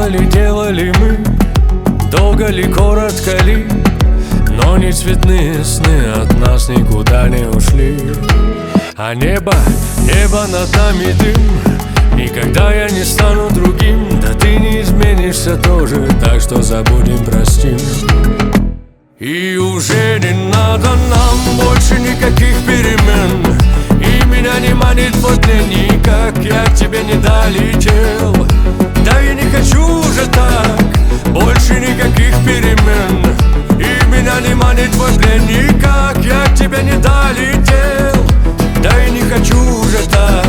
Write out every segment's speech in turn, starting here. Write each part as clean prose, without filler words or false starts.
делали мы, долго ли, коротко ли, но не цветные сны от нас никуда не ушли. А небо над нами дым, никогда я не стану другим. Да ты не изменишься тоже, так что забудем, простим. И уже не надо нам больше никаких перемен, и меня не манит вот никак, я к тебе не долетел. Да я не хочу уже так, больше никаких перемен, и меня не манит вот никак, я к тебе не долетел. Да я не хочу уже так.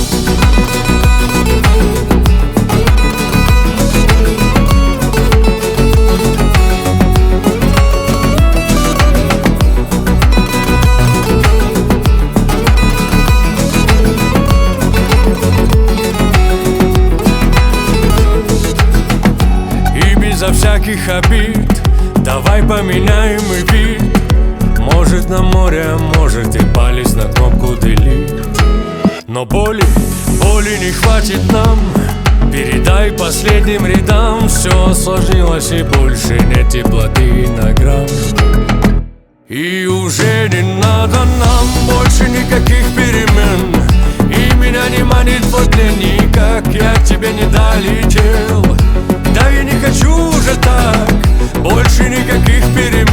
Безо всяких обид давай поменяем и вид. Может на море, а может и палец на кнопку delete. Но боли не хватит нам, передай последним рядам. Все осложнилось и больше нет теплоты и наград. И уже не надо нам больше никаких перемен, и меня не манит вот никак, я к тебе не долетел. Да я не хочу уже так, больше никаких перемен,